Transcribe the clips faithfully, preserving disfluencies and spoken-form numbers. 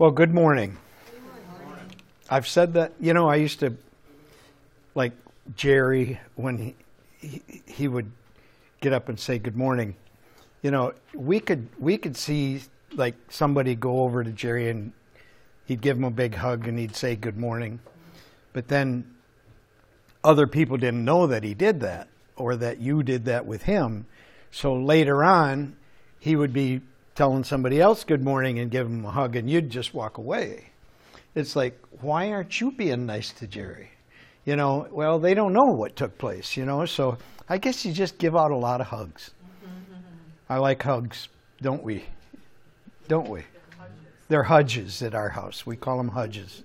Well, good morning. I've said that, you know, I used to, like Jerry, when he, he, he would get up and say good morning, you know, we could we could see like somebody go over to Jerry and he'd give him a big hug and he'd say good morning. But then other people didn't know that he did that or that you did that with him. So later on, he would be telling somebody else good morning and give them a hug and you'd just walk away. It's like, why aren't you being nice to Jerry? You know, well, they don't know what took place, you know, so I guess you just give out a lot of hugs. I like hugs, don't we? Don't we? They're hudges at our house. We call them hudges.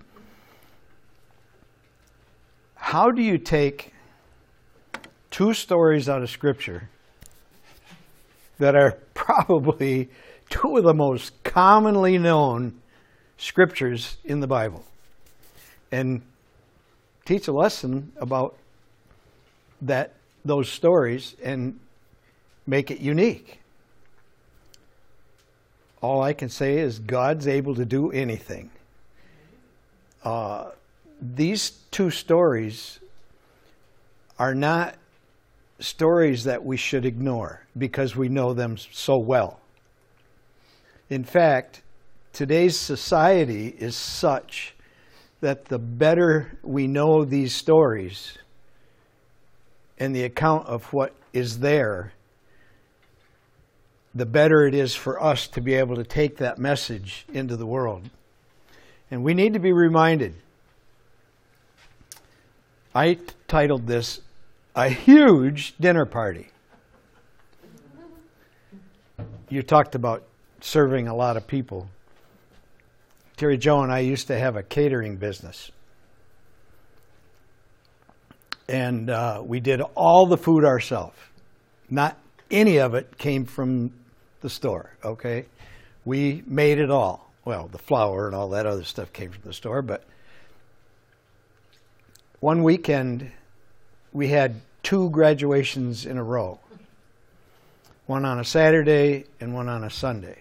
How do you take two stories out of Scripture that are probably two of the most commonly known scriptures in the Bible and teach a lesson about that those stories and make it unique? All I can say is God's able to do anything. Uh, these two stories are not stories that we should ignore because we know them so well. In fact, today's society is such that the better we know these stories and the account of what is there, the better it is for us to be able to take that message into the world. And we need to be reminded. I titled this, A Huge Dinner Party. You talked about serving a lot of people. Terry Jo and I used to have a catering business. And uh, we did all the food ourselves. Not any of it came from the store, okay? We made it all. Well, the flour and all that other stuff came from the store, but one weekend we had two graduations in a row. One on a Saturday and one on a Sunday.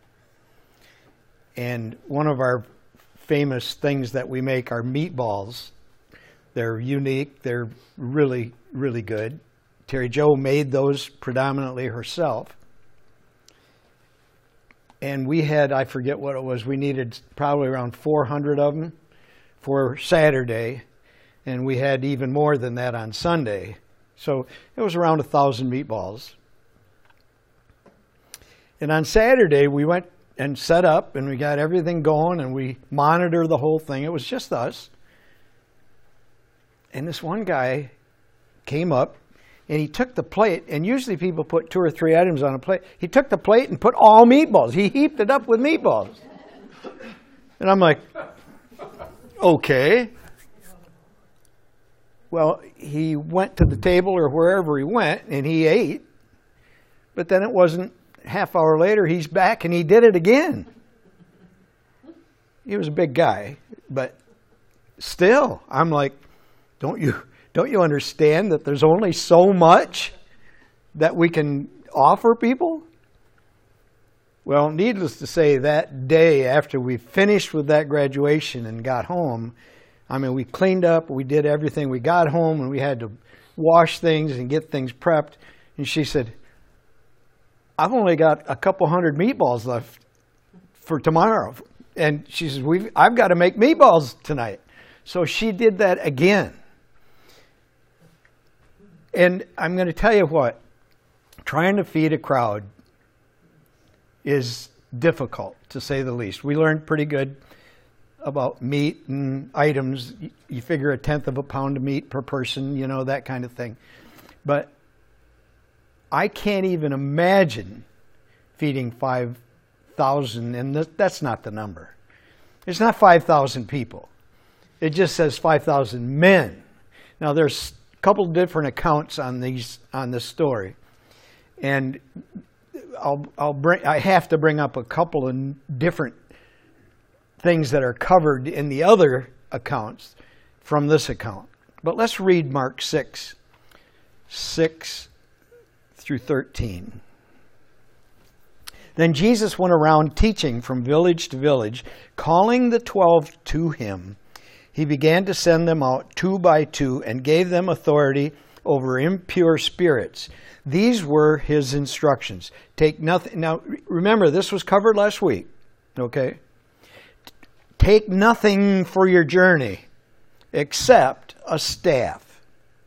And one of our famous things that we make are meatballs. They're unique. They're really, really good. Terry Jo made those predominantly herself. And we had, I forget what it was, we needed probably around four hundred of them for Saturday. And we had even more than that on Sunday. So it was around a thousand meatballs. And on Saturday, we went and set up and we got everything going and we monitored the whole thing. It was just us. And this one guy came up and he took the plate, and usually people put two or three items on a plate. He took the plate and put all meatballs. He heaped it up with meatballs. And I'm like, okay. Well, he went to the table or wherever he went and he ate. But then it wasn't half hour later, he's back and he did it again. He was a big guy, but still, I'm like, don't you don't you understand that there's only so much that we can offer people? Well, needless to say, that day after we finished with that graduation and got home, I mean, we cleaned up, we did everything. We got home and we had to wash things and get things prepped. And she said, I've only got a couple hundred meatballs left for tomorrow. And she says, We've, I've got to make meatballs tonight. So she did that again. And I'm going to tell you what, trying to feed a crowd is difficult, to say the least. We learned pretty good about meat and items. You figure a tenth of a pound of meat per person, you know, that kind of thing. But I can't even imagine feeding five thousand, and that's not the number. It's not five thousand people. It just says five thousand men. Now, there's a couple different accounts on these on this story, and I'll I'll bring I have to bring up a couple of different things that are covered in the other accounts from this account. But let's read Mark six, six through thirteen. Then Jesus went around teaching from village to village, calling the twelve to him. He began to send them out two by two and gave them authority over impure spirits. These were his instructions. Take nothing. Now, remember, this was covered last week, okay? Take nothing for your journey except a staff.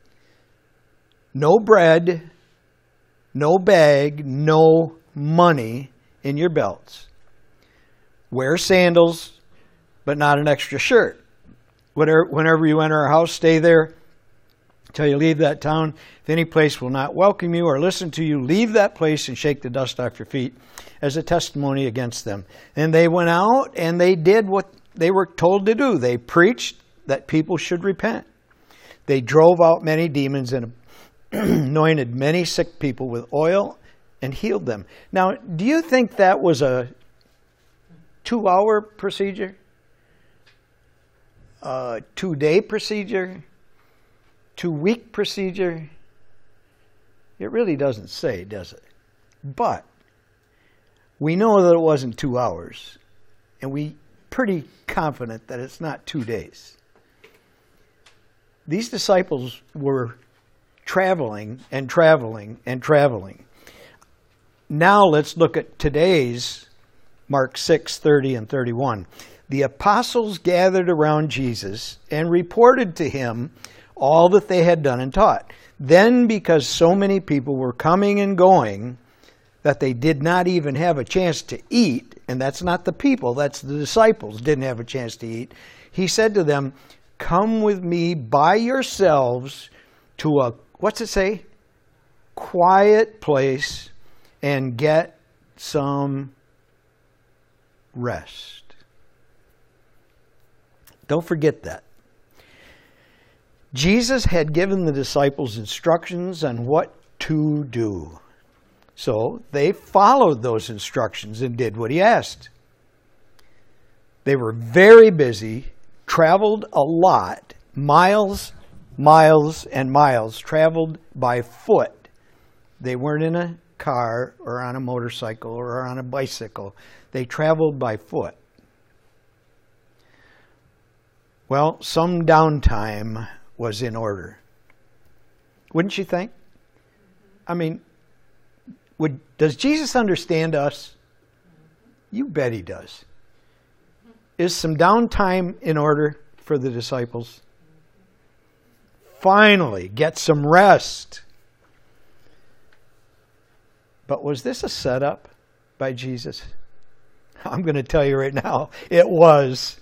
No bread, no bag, no money in your belts. Wear sandals, but not an extra shirt. Whenever, whenever you enter a house, stay there until you leave that town. If any place will not welcome you or listen to you, leave that place and shake the dust off your feet as a testimony against them. And they went out and they did what they were told to do. They preached that people should repent. They drove out many demons and anointed many sick people with oil and healed them. Now, do you think that was a two-hour procedure? A two-day procedure? Two-week procedure? It really doesn't say, does it? But we know that it wasn't two hours, and we pretty confident that it's not two days. These disciples were traveling and traveling and traveling. Now let's look at today's Mark six, thirty and thirty-one. The apostles gathered around Jesus and reported to him all that they had done and taught. Then, because so many people were coming and going that they did not even have a chance to eat, and that's not the people, that's the disciples didn't have a chance to eat, he said to them, "Come with me by yourselves to a," what's it say? "Quiet place and get some rest." Don't forget that. Jesus had given the disciples instructions on what to do. So they followed those instructions and did what he asked. They were very busy, traveled a lot, miles, miles, and miles, traveled by foot. They weren't in a car or on a motorcycle or on a bicycle. They traveled by foot. Well, some downtime was in order. Wouldn't you think? I mean, would does Jesus understand us? You bet he does. Is some downtime in order for the disciples? Finally, get some rest. But was this a setup by Jesus? I'm going to tell you right now, it was.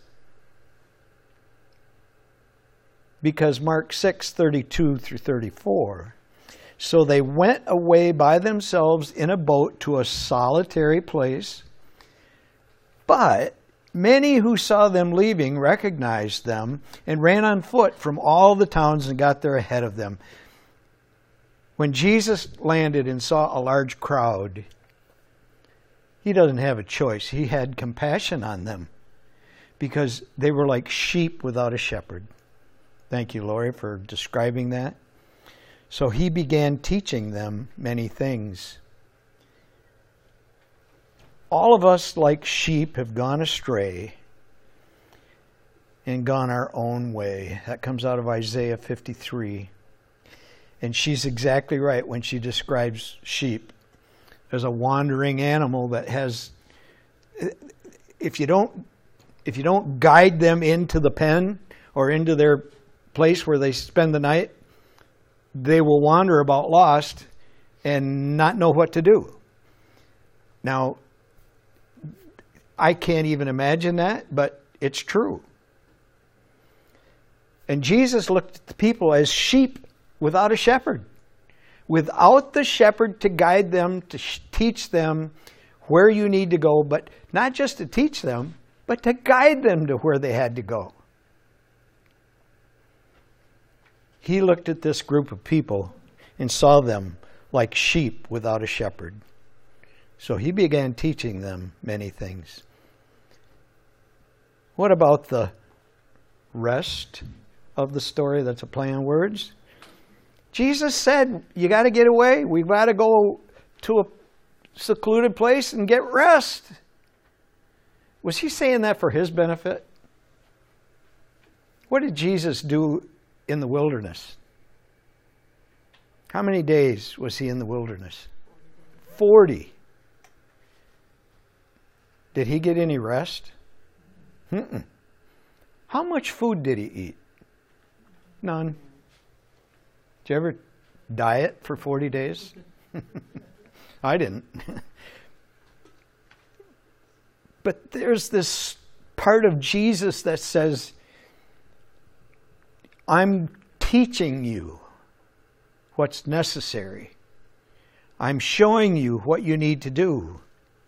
Because Mark six, thirty-two through thirty-four, so they went away by themselves in a boat to a solitary place, but many who saw them leaving recognized them and ran on foot from all the towns and got there ahead of them. When Jesus landed and saw a large crowd, he doesn't have a choice. He had compassion on them because they were like sheep without a shepherd. Thank you, Lori, for describing that. So he began teaching them many things. All of us, like sheep, have gone astray and gone our own way. That comes out of Isaiah fifty-three. And she's exactly right when she describes sheep as a wandering animal that has, if you don't, if you don't guide them into the pen or into their place where they spend the night, they will wander about lost and not know what to do. Now, I can't even imagine that, but it's true. And Jesus looked at the people as sheep without a shepherd. Without the shepherd to guide them, to teach them where you need to go, but not just to teach them, but to guide them to where they had to go. He looked at this group of people and saw them like sheep without a shepherd. So he began teaching them many things. What about the rest of the story? That's a play on words. Jesus said, you got to get away. We've got to go to a secluded place and get rest. Was he saying that for his benefit? What did Jesus do in the wilderness? How many days was he in the wilderness? Forty. Did he get any rest? Mm-mm. How much food did he eat? None. Did you ever diet for forty days? I didn't. But there's this part of Jesus that says, I'm teaching you what's necessary. I'm showing you what you need to do.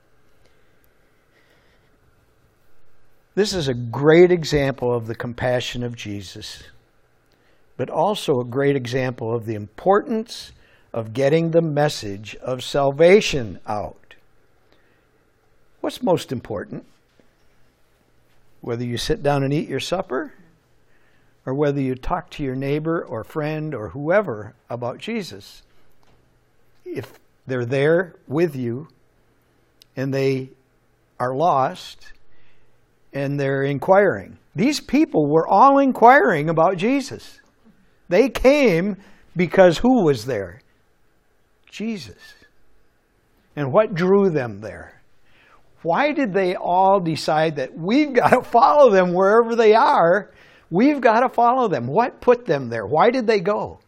This is a great example of the compassion of Jesus, but also a great example of the importance of getting the message of salvation out. What's most important? Whether you sit down and eat your supper, or whether you talk to your neighbor or friend or whoever about Jesus. If they're there with you and they are lost and they're inquiring. These people were all inquiring about Jesus. They came because who was there? Jesus. And what drew them there? Why did they all decide that we've got to follow them wherever they are? We've got to follow them. What put them there? Why did they go?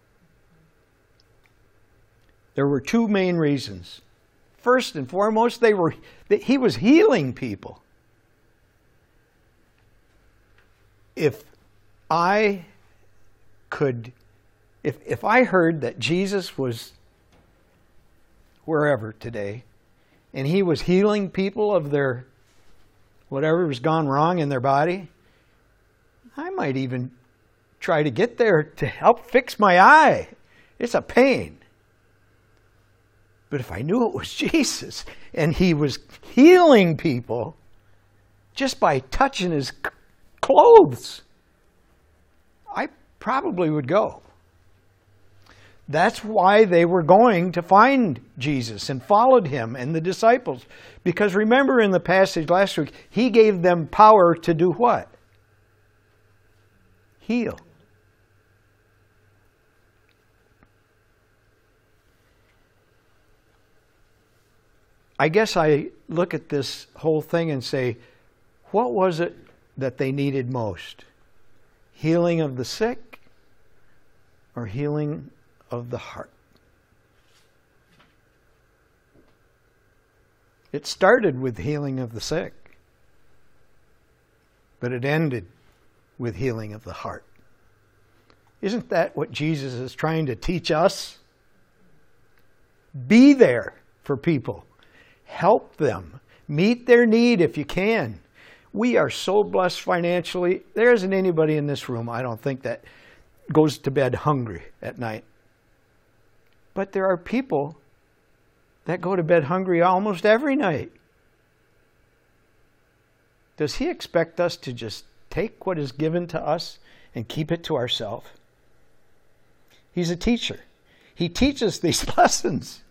There were two main reasons. First and foremost, they were that he was healing people. If I could, if if I heard that Jesus was wherever today, and he was healing people of their whatever was gone wrong in their body, I might even try to get there to help fix my eye. It's a pain. But if I knew it was Jesus and he was healing people just by touching his clothes, I probably would go. That's why they were going to find Jesus and followed him and the disciples. Because remember in the passage last week, he gave them power to do what? Heal. I guess I look at this whole thing and say, what was it that they needed most? Healing of the sick or healing of the heart? It started with healing of the sick, but it ended with healing of the heart. Isn't that what Jesus is trying to teach us? Be there for people. Help them. Meet their need if you can. We are so blessed financially. There isn't anybody in this room, I don't think, that goes to bed hungry at night. But there are people that go to bed hungry almost every night. Does he expect us to just take what is given to us and keep it to ourselves? He's a teacher. He teaches these lessons.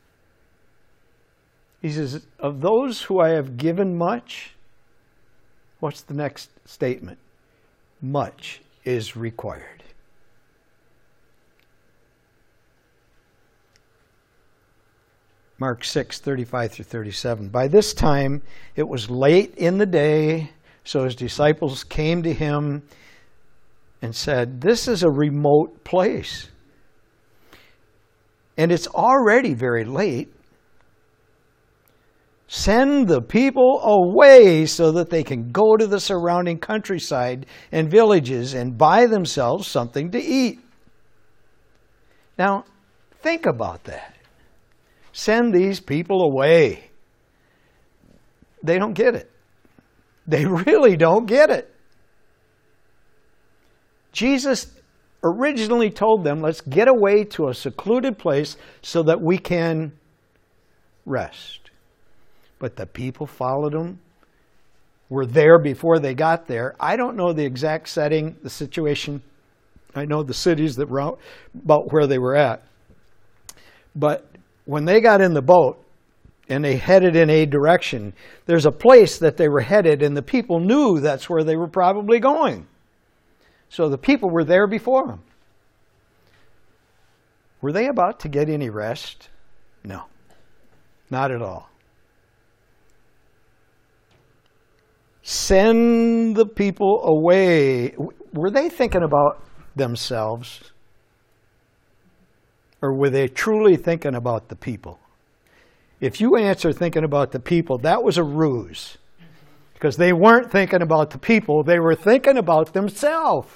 He says, of those who I have given much, what's the next statement? Much is required. Mark six, thirty-five through thirty-seven. By this time, it was late in the day, so his disciples came to him and said, this is a remote place, and it's already very late. Send the people away so that they can go to the surrounding countryside and villages and buy themselves something to eat. Now, think about that. Send these people away. They don't get it. They really don't get it. Jesus originally told them, let's get away to a secluded place so that we can rest. But the people followed him, were there before they got there. I don't know the exact setting, the situation. I know the cities that were out, about where they were at. But when they got in the boat, and they headed in a direction. There's a place that they were headed, and the people knew that's where they were probably going. So the people were there before them. Were they about to get any rest? No, not at all. Send the people away. Were they thinking about themselves? Or were they truly thinking about the people? If you answer thinking about the people, that was a ruse. Because they weren't thinking about the people, they were thinking about themselves.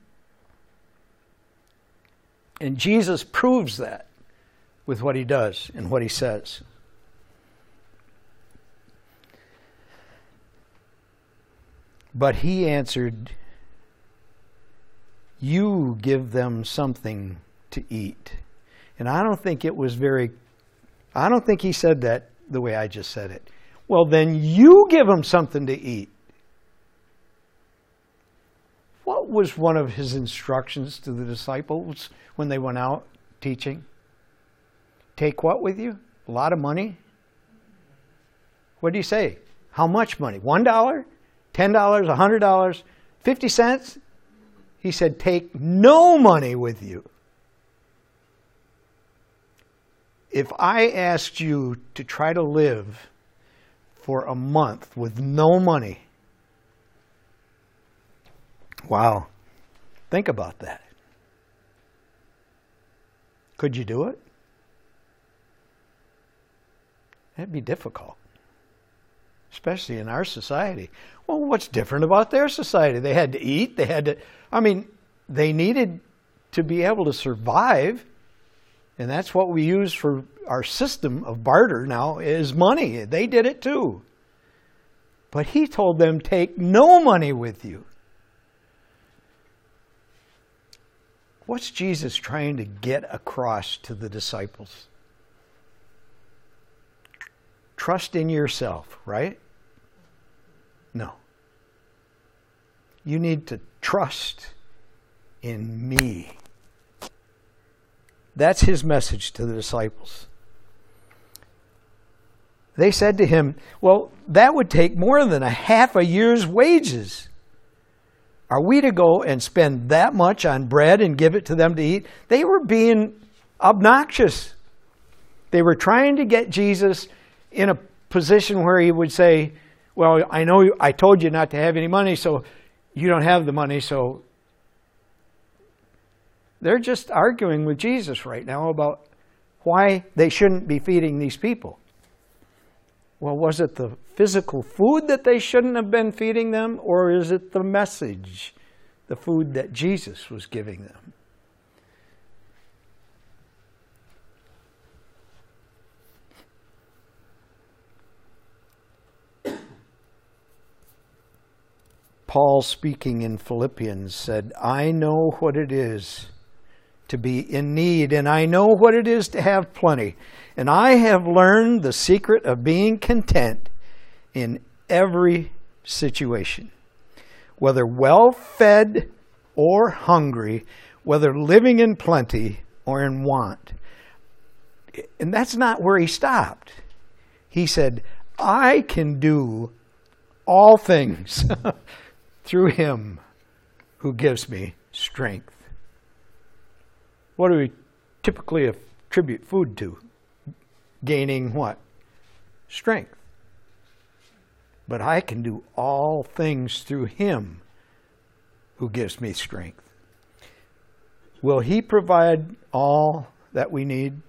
And Jesus proves that with what he does and what he says. But he answered, you give them something to eat. And I don't think it was very, I don't think he said that the way I just said it. Well, then you give them something to eat. What was one of his instructions to the disciples when they went out teaching? Take what with you? A lot of money? What did he say? How much money? One dollar? Ten dollars? A hundred dollars? Fifty cents? He said, take no money with you. If I asked you to try to live for a month with no money, wow, think about that. Could you do it? That'd be difficult, especially in our society. Well, what's different about their society? They had to eat. They had to, I mean, they needed to be able to survive. And that's what we use for our system of barter now is money. They did it too. But he told them, take no money with you. What's Jesus trying to get across to the disciples? Trust in yourself, right? No. You need to trust in me. That's his message to the disciples. They said to him, well, that would take more than a half a year's wages. Are we to go and spend that much on bread and give it to them to eat? They were being obnoxious. They were trying to get Jesus in a position where he would say, well, I know I told you not to have any money, so you don't have the money, so they're just arguing with Jesus right now about why they shouldn't be feeding these people. Well, was it the physical food that they shouldn't have been feeding them, or is it the message, the food that Jesus was giving them? Paul, speaking in Philippians, said, I know what it is to be in need, and I know what it is to have plenty. And I have learned the secret of being content in every situation, whether well-fed or hungry, whether living in plenty or in want. And that's not where he stopped. He said, I can do all things through him who gives me strength. What do we typically attribute food to? Gaining what? Strength. But I can do all things through him who gives me strength. Will he provide all that we need?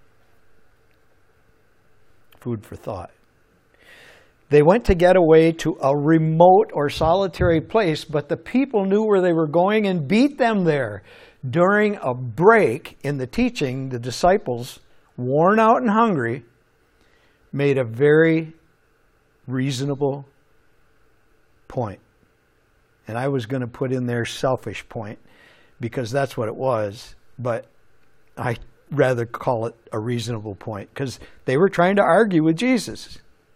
Food for thought. They went to get away to a remote or solitary place, but the people knew where they were going and beat them there. During a break in the teaching, the disciples, worn out and hungry, made a very reasonable point. And I was going to put in there selfish point, because that's what it was, but I rather call it a reasonable point, because they were trying to argue with Jesus.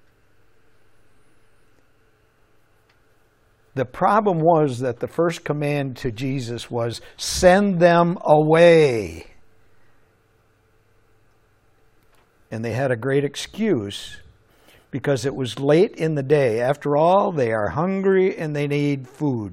The problem was that the first command to Jesus was, send them away. And they had a great excuse because it was late in the day. After all, they are hungry and they need food.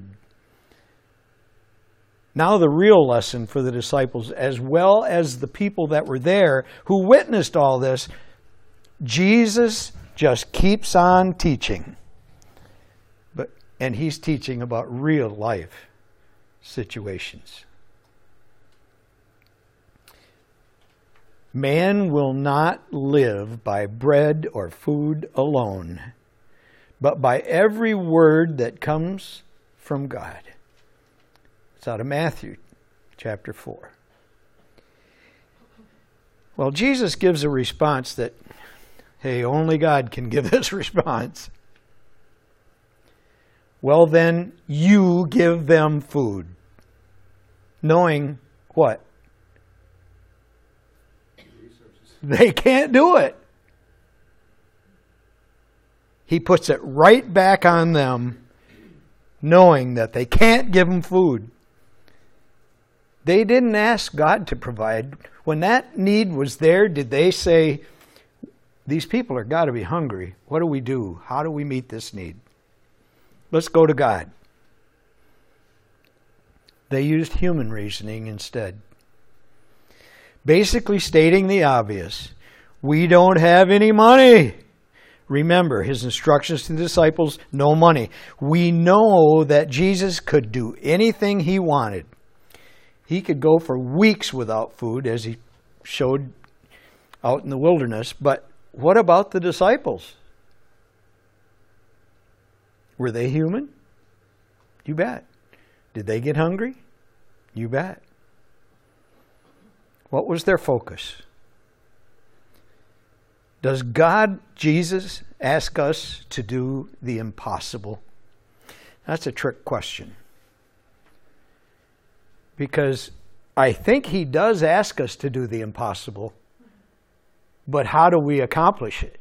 Now the real lesson for the disciples, as well as the people that were there who witnessed all this, Jesus just keeps on teaching. But and he's teaching about real life situations. Man will not live by bread or food alone, but by every word that comes from God. It's out of Matthew chapter four. Well, Jesus gives a response that, hey, only God can give this response. Well, then, you give them food. Knowing what? They can't do it. He puts it right back on them, knowing that they can't give them food. They didn't ask God to provide. When that need was there, did they say, these people are got to be hungry. What do we do? How do we meet this need? Let's go to God. They used human reasoning instead. Basically stating the obvious. We don't have any money. Remember, his instructions to the disciples, no money. We know that Jesus could do anything he wanted. He could go for weeks without food, as he showed out in the wilderness. But what about the disciples? Were they human? You bet. Did they get hungry? You bet. What was their focus? Does God, Jesus, ask us to do the impossible? That's a trick question. Because I think he does ask us to do the impossible, but how do we accomplish it?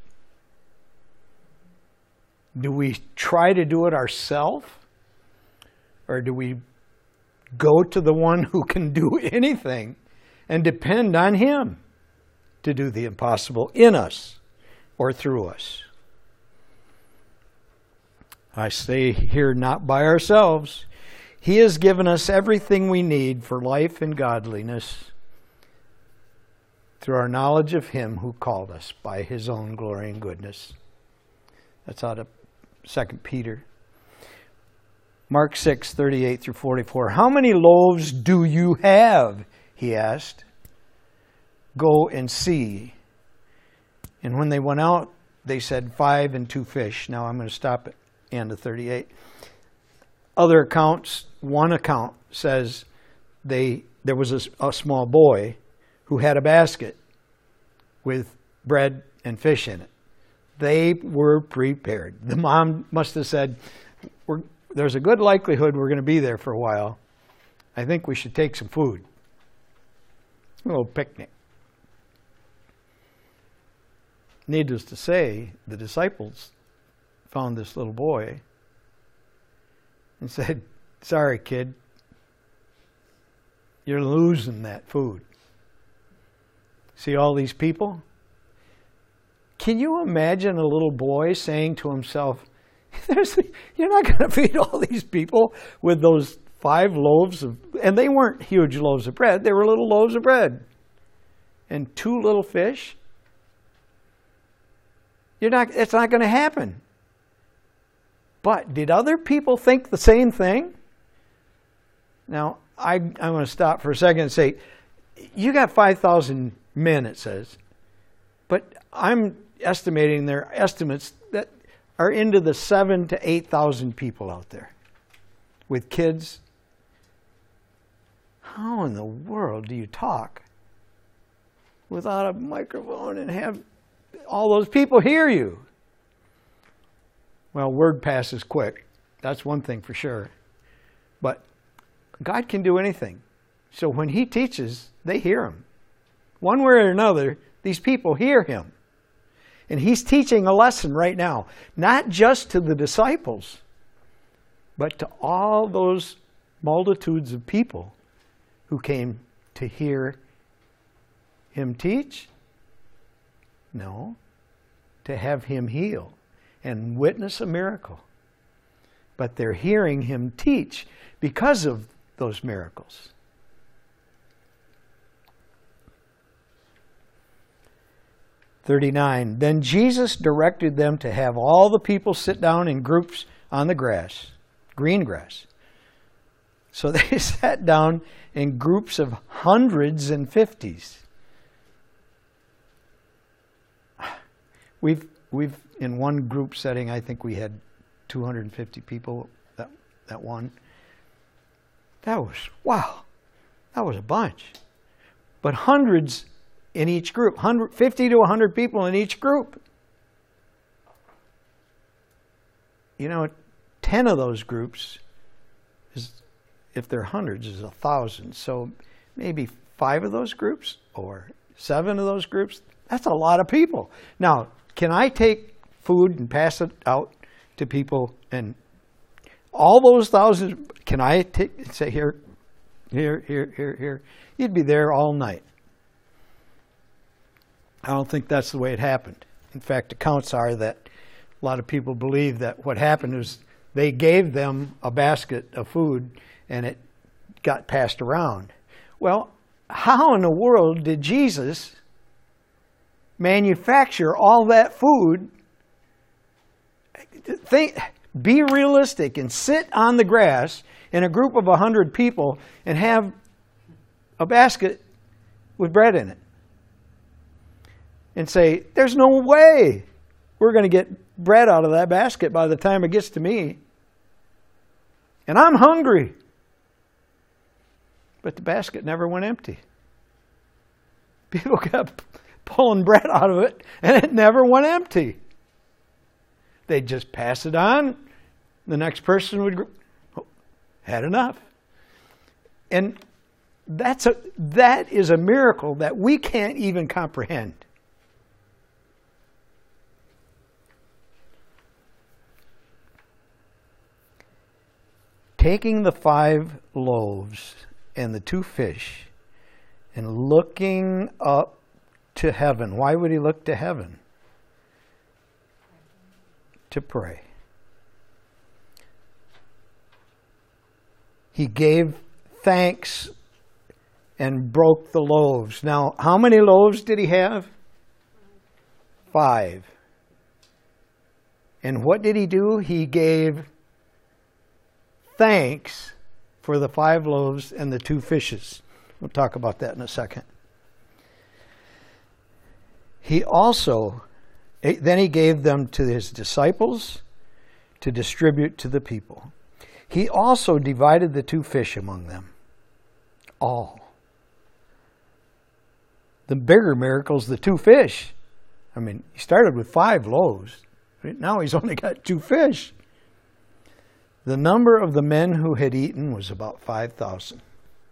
Do we try to do it ourselves? Or do we go to the one who can do anything and depend on him to do the impossible in us or through us? I say here, not by ourselves. He has given us everything we need for life and godliness through our knowledge of him who called us by his own glory and goodness. That's out of Second Peter. Mark six, thirty-eight through forty-four. How many loaves do you have? He asked. Go and see. And when they went out, they said five and two fish. Now I'm going to stop at the end of thirty-eight. Other accounts, one account says they there was a, a small boy who had a basket with bread and fish in it. They were prepared. The mom must have said, we're, there's a good likelihood we're going to be there for a while. I think we should take some food. A little picnic. Needless to say, the disciples found this little boy and said, sorry, kid, you're losing that food. See all these people? Can you imagine a little boy saying to himself, There's, you're not going to feed all these people with those five loaves of, and they weren't huge loaves of bread, they were little loaves of bread, and two little fish? You're not, it's not going to happen. But did other people think the same thing? Now, I, I'm going to stop for a second and say, you got five thousand men, it says. But I'm estimating their estimates that are into the seven to eight thousand people out there with kids. How in the world do you talk without a microphone and have all those people hear you? Well, word passes quick. That's one thing for sure. But God can do anything. So when he teaches, they hear him. One way or another, these people hear him. And he's teaching a lesson right now, not just to the disciples, but to all those multitudes of people who came to hear him teach? No. to have him heal and witness a miracle. But they're hearing him teach because of those miracles. thirty-nine, then Jesus directed them to have all the people sit down in groups on the grass, green grass. So they sat down in groups of hundreds and fifties. We've, we've in one group setting, I think we had two hundred fifty people, that, that one. That was, wow, that was a bunch. But hundreds in each group, fifty to one hundred people in each group. You know, ten of those groups, is, if they're hundreds, is a thousand. So maybe five of those groups or seven of those groups, that's a lot of people. Now, can I take food and pass it out to people and all those thousands, can I take, say here, here, here, here, here? You'd be there all night. I don't think that's the way it happened. In fact, accounts are that a lot of people believe that what happened is they gave them a basket of food and it got passed around. Well, how in the world did Jesus manufacture all that food? Think, be realistic and sit on the grass in a group of a hundred people and have a basket with bread in it. And say, there's no way we're going to get bread out of that basket by the time it gets to me. And I'm hungry. But the basket never went empty. People kept pulling bread out of it, and it never went empty. They'd just pass it on. The next person would, oh, had enough. And that's a, that is a miracle that we can't even comprehend. Taking the five loaves and the two fish and looking up to heaven. Why would he look to heaven? To pray. He gave thanks and broke the loaves. Now, how many loaves did he have? Five. And what did he do? He gave thanks for the five loaves and the two fishes. We'll talk about that in a second. He also, then he gave them to his disciples to distribute to the people. He also divided the two fish among them. All. The bigger miracle's the two fish. I mean, he started with five loaves. Now he's only got two fish. The number of the men who had eaten was about five thousand.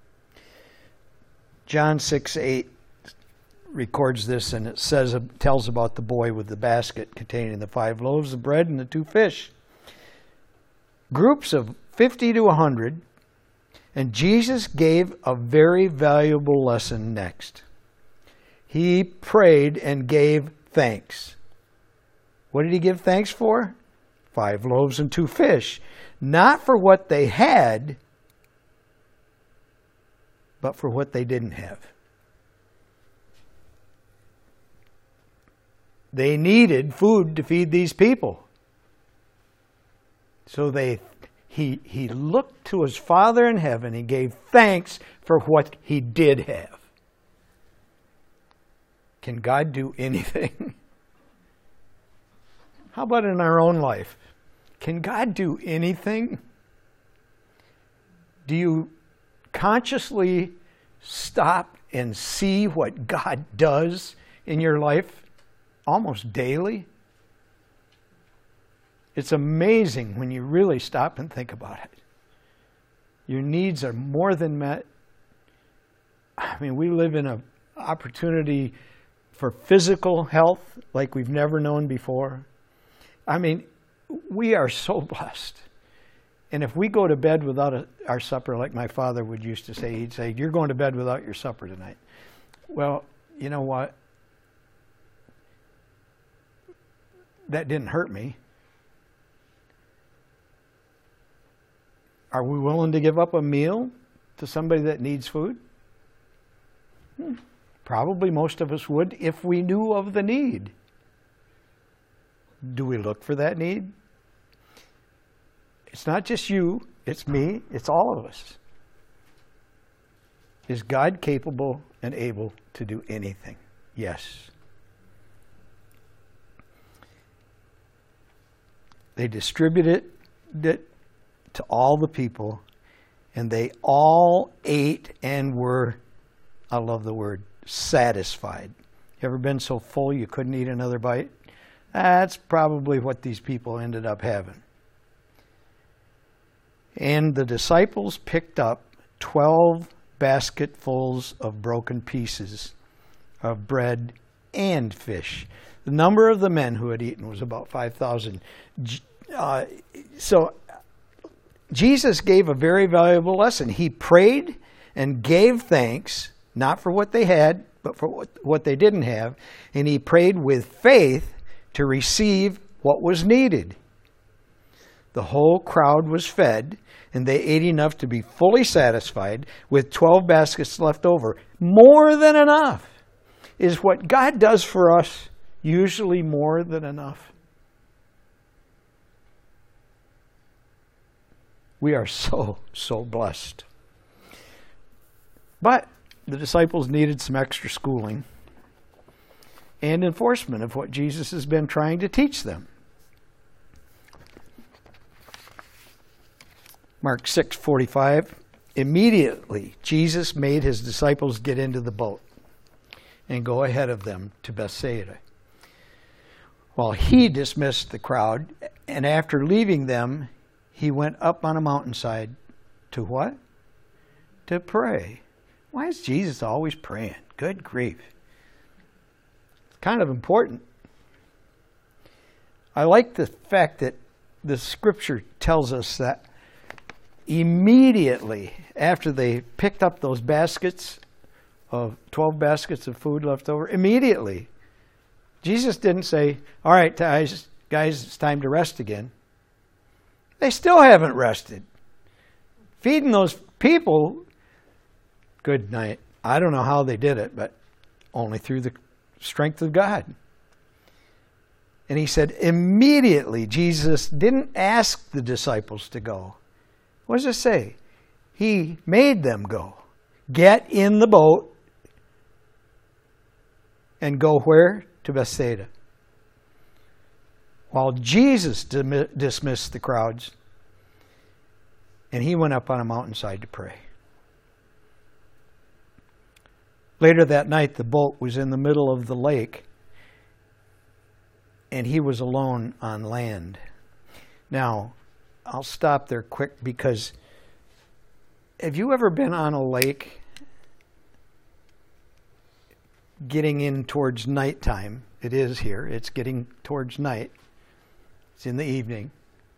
John six eight records this, and it says, tells about the boy with the basket containing the five loaves of bread and the two fish. Groups of fifty to one hundred, and Jesus gave a very valuable lesson next. He prayed and gave thanks. What did he give thanks for? Five loaves and two fish. Not for what they had, but for what they didn't have. They needed food to feed these people. So they, he, he looked to his Father in heaven and gave thanks for what he did have. Can God do anything? How about in our own life? Can God do anything? Do you consciously stop and see what God does in your life almost daily? It's amazing when you really stop and think about it. Your needs are more than met. I mean, we live in an opportunity for physical health like we've never known before. I mean, we are so blessed. And if we go to bed without a, our supper, like my father would used to say, he'd say, you're going to bed without your supper tonight. Well, you know what? that didn't hurt me. Are we willing to give up a meal to somebody that needs food? Hmm. Probably most of us would if we knew of the need. Do we look for that need? It's not just you, it's me, it's all of us. Is God capable and able to do anything? Yes. They distributed it to all the people, and they all ate and were, I love the word, satisfied. You ever been so full you couldn't eat another bite? That's probably what these people ended up having. And the disciples picked up twelve basketfuls of broken pieces of bread and fish. The number of the men who had eaten was about five thousand. Uh, so Jesus gave a very valuable lesson. He prayed and gave thanks, not for what they had, but for what, what they didn't have. And he prayed with faith to receive what was needed. The whole crowd was fed, and they ate enough to be fully satisfied with twelve baskets left over. More than enough. Is what God does for us usually more than enough? We are so, so blessed. But the disciples needed some extra schooling and enforcement of what Jesus has been trying to teach them. Mark six forty-five, immediately Jesus made his disciples get into the boat and go ahead of them to Bethsaida. While he dismissed the crowd, and after leaving them, he went up on a mountainside to what? To pray. Why is Jesus always praying? Good grief. It's kind of important. I like the fact that the scripture tells us that immediately after they picked up those baskets of twelve baskets of food left over, immediately, Jesus didn't say, all right, guys, guys, it's time to rest again. They still haven't rested. Feeding those people, good night. I don't know how they did it, but only through the strength of God. And he said, immediately, Jesus didn't ask the disciples to go. What does it say? He made them go. Get in the boat and go where? To Bethsaida. While Jesus dismissed the crowds, and he went up on a mountainside to pray. Later that night, the boat was in the middle of the lake, and he was alone on land. Now, I'll stop there quick because have you ever been on a lake getting in towards nighttime? It is here. It's getting towards night. It's in the evening.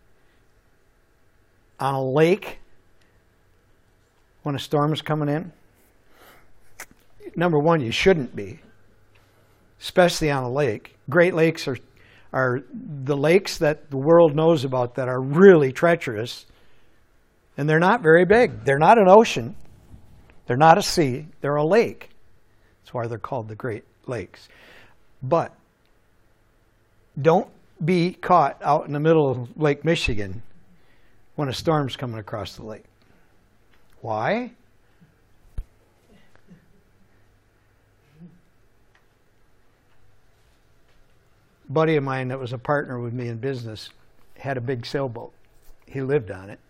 On a lake when a storm is coming in? Number one, you shouldn't be, especially on a lake. Great Lakes are are the lakes that the world knows about that are really treacherous, and they're not very big. They're not an ocean. They're not a sea. They're a lake. That's why they're called the Great Lakes. But don't be caught out in the middle of Lake Michigan when a storm's coming across the lake. Why? A buddy of mine that was a partner with me in business had a big sailboat. He lived on it.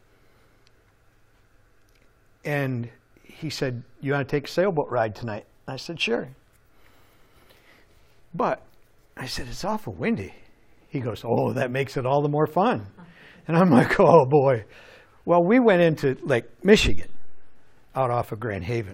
And he said, you want to take a sailboat ride tonight? I said, sure. But I said, it's awful windy. He goes, oh, that makes it all the more fun. And I'm like, oh, boy. Well, we went into Lake Michigan, out off of Grand Haven.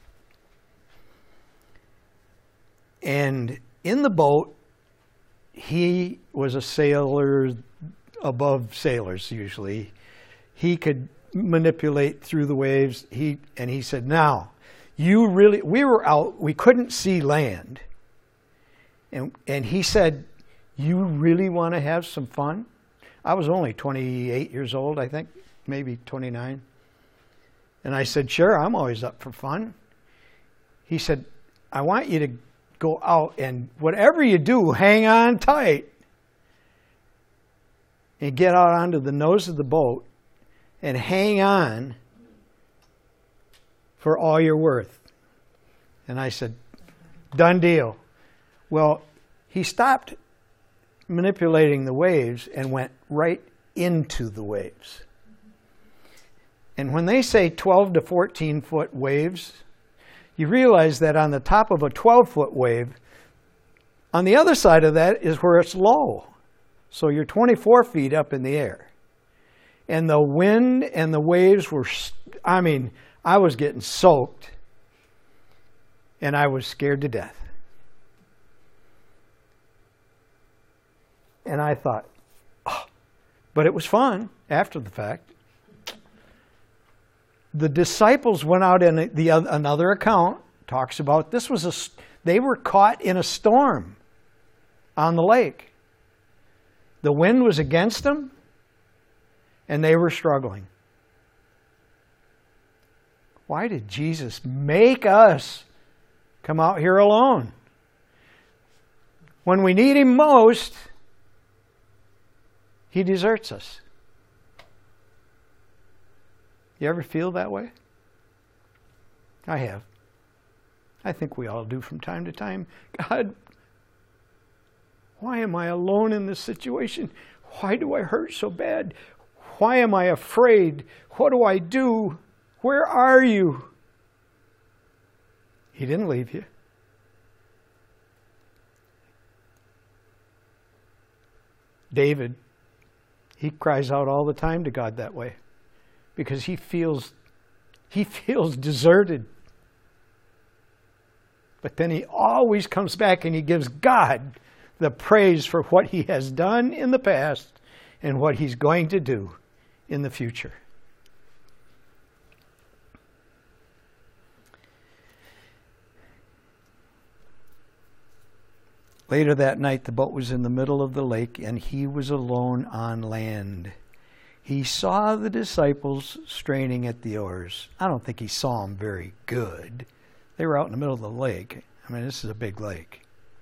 And in the boat, he was a sailor above sailors, usually. He could manipulate through the waves. He and he said, now, you really, we were out, we couldn't see land. And, and he said, You really want to have some fun? I was only twenty-eight years old, I think, maybe twenty-nine. And I said, sure, I'm always up for fun. He said, I want you to go out and whatever you do, hang on tight. And get out onto the nose of the boat and hang on for all you're worth. And I said, done deal. Well, he stopped manipulating the waves and went right into the waves. And when they say twelve to fourteen foot waves, you realize that on the top of a twelve foot wave, on the other side of that is where it's low. So you're twenty-four feet up in the air. And the wind and the waves were, I mean, I was getting soaked. And I was scared to death. And I thought, oh, but it was fun after the fact. The disciples went out in the another account talks about this was a they were caught in a storm on the lake. The wind was against them and they were struggling. Why did Jesus make us come out here alone? When we need him most, he deserts us. You ever feel that way? I have. I think we all do from time to time. God, why am I alone in this situation? Why do I hurt so bad? Why am I afraid? What do I do? Where are you? He didn't leave you. David, he cries out all the time to God that way. Because he feels, he feels deserted. But then he always comes back and he gives God the praise for what he has done in the past and what he's going to do in the future. Later that night, the boat was in the middle of the lake and he was alone on land. He saw the disciples straining at the oars. I don't think he saw them very good. They were out in the middle of the lake. I mean, this is a big lake.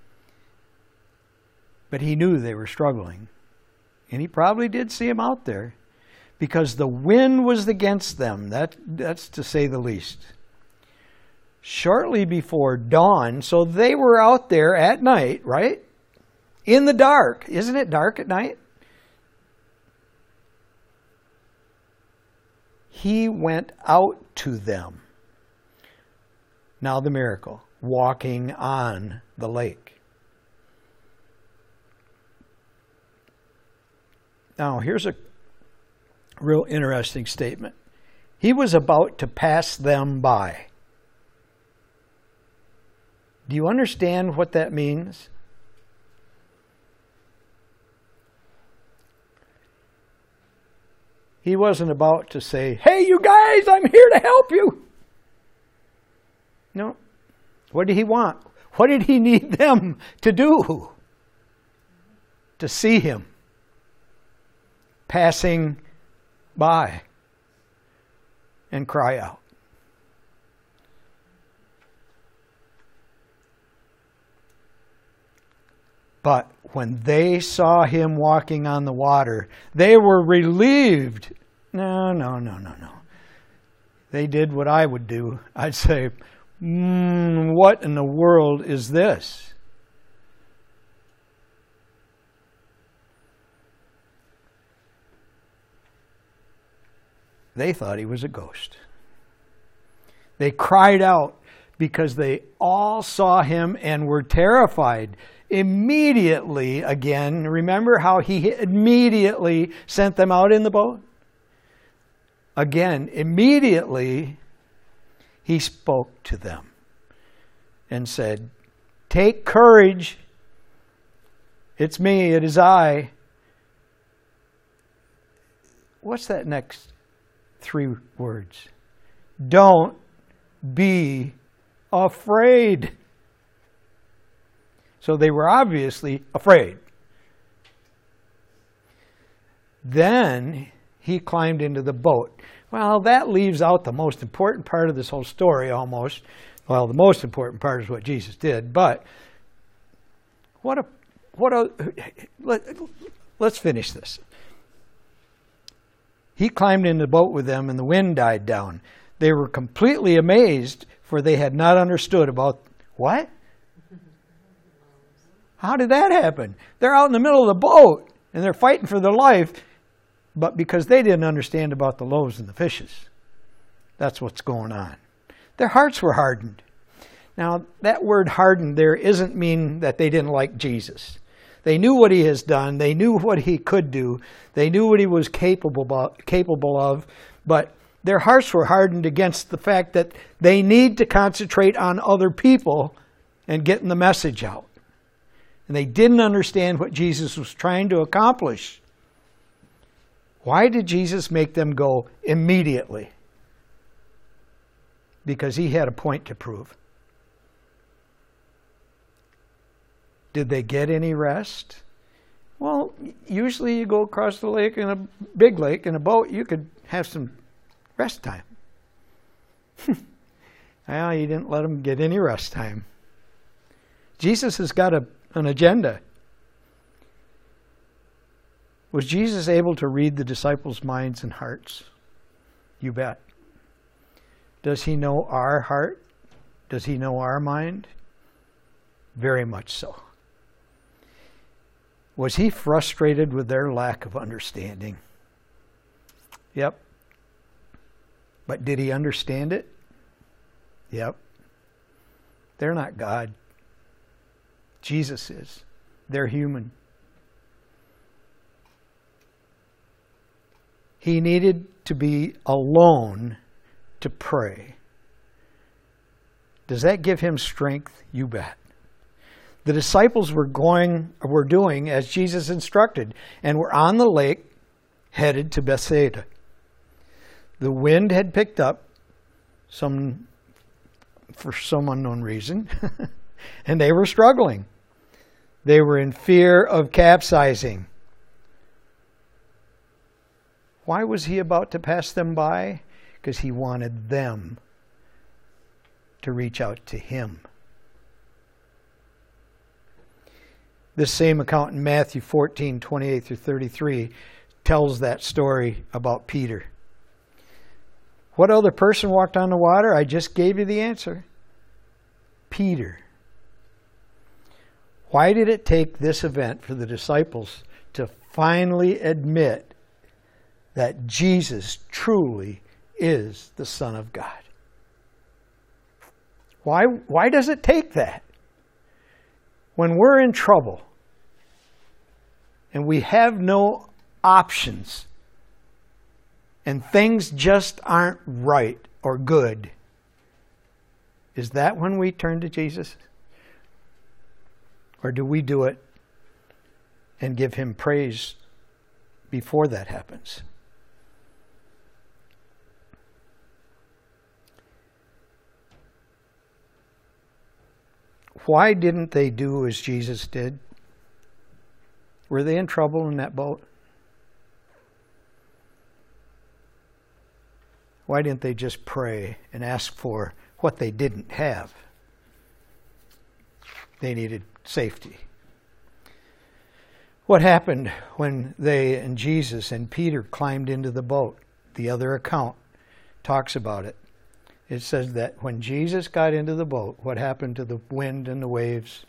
But he knew they were struggling. And he probably did see them out there because the wind was against them. That, that's to say the least. Shortly before dawn, so they were out there at night, right? In the dark. Isn't it dark at night? He went out to them. Now the miracle, walking on the lake. Now here's a real interesting statement. He was about to pass them by. Do you understand what that means? He wasn't about to say, hey, you guys, I'm here to help you. No. What did he want? What did he need them to do? To see him passing by and cry out. But when they saw him walking on the water, they were relieved. No, no, no, no, no. They did what I would do. I'd say, mm, what in the world is this? They thought he was a ghost. They cried out because they all saw him and were terrified. Immediately, again, remember how he immediately sent them out in the boat? Again, immediately, he spoke to them and said, take courage. It's me, it is I. What's that next three words? Don't be afraid. So they were obviously afraid. Then he climbed into the boat. Well, that leaves out the most important part of this whole story almost. Well, the most important part is what Jesus did, but what a, what a, let, let's finish this. He climbed in the boat with them and the wind died down. They were completely amazed, for they had not understood about what? How did that happen? They're out in the middle of the boat and they're fighting for their life, but because they didn't understand about the loaves and the fishes. That's what's going on. Their hearts were hardened. Now, that word hardened there isn't mean that they didn't like Jesus. They knew what he has done. They knew what he could do. They knew what he was capable capable of, but their hearts were hardened against the fact that they need to concentrate on other people and getting the message out. And they didn't understand what Jesus was trying to accomplish. Why did Jesus make them go immediately? Because he had a point to prove. Did they get any rest? Well, usually you go across the lake in a big lake in a boat, you could have some rest time. Well, he didn't let them get any rest time. Jesus has got a, an agenda. Was Jesus able to read the disciples' minds and hearts? You bet. Does he know our heart? Does he know our mind? Very much so. Was he frustrated with their lack of understanding? Yep. But did he understand it? Yep. They're not God. Jesus is. They're human. He needed to be alone to pray. Does that give him strength? You bet. The disciples were going, were doing as Jesus instructed, and were on the lake headed to Bethsaida. The wind had picked up some, for some unknown reason, and they were struggling. They were in fear of capsizing. Why was he about to pass them by? Because he wanted them to reach out to him. This same account in Matthew fourteen, twenty-eight through thirty-three tells that story about Peter. What other person walked on the water? I just gave you the answer. Peter. Why did it take this event for the disciples to finally admit that Jesus truly is the Son of God? Why, why does it take that? When we're in trouble and we have no options and things just aren't right or good, is that when we turn to Jesus? Or do we do it and give him praise before that happens? Why didn't they do as Jesus did? Were they in trouble in that boat? Why didn't they just pray and ask for what they didn't have? They needed safety. What happened when they and Jesus and Peter climbed into the boat? The other account talks about it. It says that when Jesus got into the boat, what happened to the wind and the waves?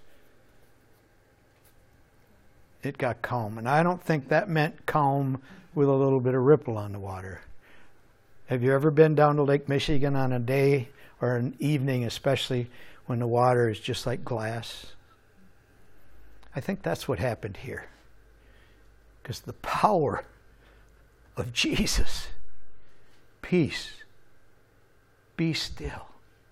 It got calm. And I don't think that meant calm with a little bit of ripple on the water. Have you ever been down to Lake Michigan on a day or an evening, especially when the water is just like glass? I think that's what happened here. Because the power of Jesus, peace, be still.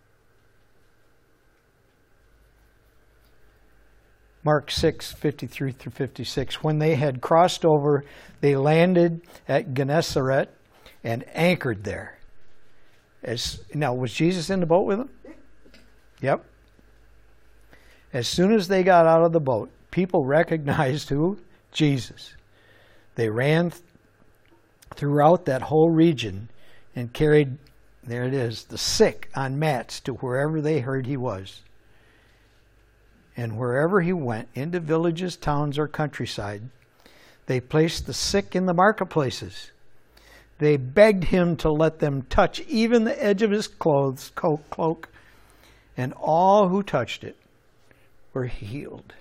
Mark six, fifty-three through fifty-six. When they had crossed over, they landed at Gennesaret and anchored there. As, now, was Jesus in the boat with them? Yep. As soon as they got out of the boat, people recognized who? Jesus. They ran throughout that whole region and carried, there it is, the sick on mats to wherever they heard he was. And wherever he went, into villages, towns, or countryside, they placed the sick in the marketplaces. They begged him to let them touch even the edge of his clothes, cloak, and all who touched it were healed.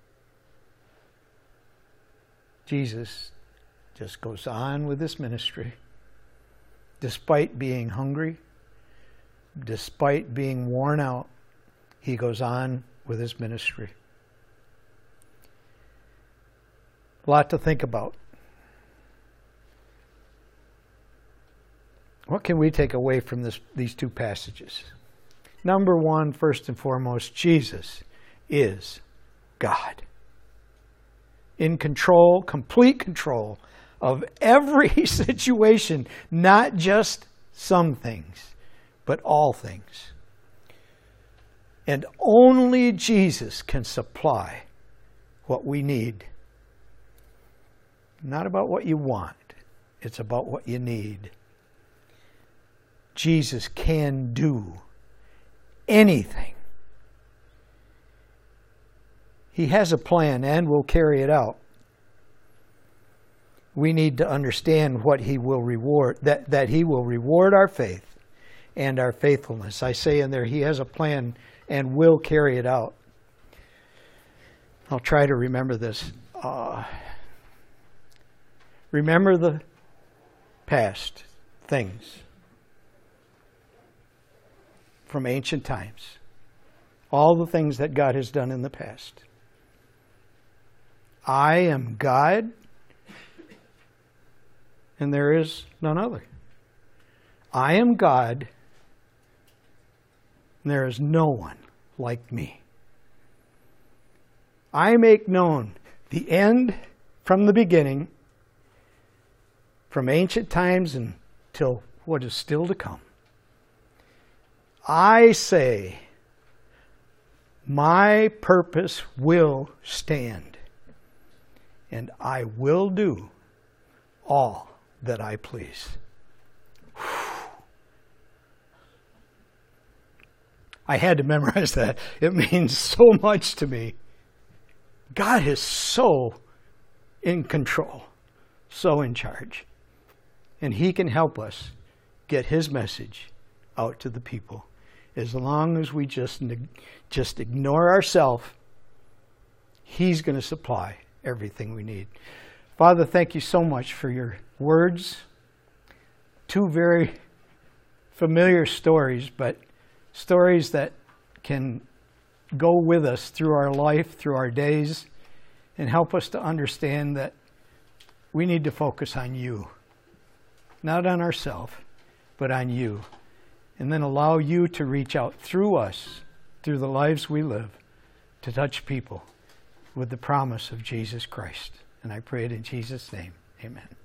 Jesus just goes on with this ministry, despite being hungry, despite being worn out. He goes on with his ministry. A lot to think about. What can we take away from this, these two passages? Number one, first and foremost, Jesus is God. In control, complete control of every situation, not just some things, but all things. And only Jesus can supply what we need. Not about what you want, it's about what you need. Jesus can do anything. He has a plan and will carry it out. We need to understand what he will reward, that, that he will reward our faith and our faithfulness. I say in there, he has a plan and will carry it out. I'll try to remember this. Uh, remember the past things from ancient times. All the things that God has done in the past. I am God, and there is none other. I am God, and there is no one like me. I make known the end from the beginning, from ancient times until what is still to come. I say, my purpose will stand, and I will do all that I please. I had to memorize that. It means so much to me. God is so in control, so in charge. And he can help us get his message out to the people. As long as we just, just ignore ourselves, he's going to supply everything we need. Father, thank you so much for your words. Two very familiar stories, but stories that can go with us through our life, through our days, and help us to understand that we need to focus on you. Not on ourselves, but on you. And then allow you to reach out through us, through the lives we live, to touch people with the promise of Jesus Christ. And I pray it in Jesus' name. Amen.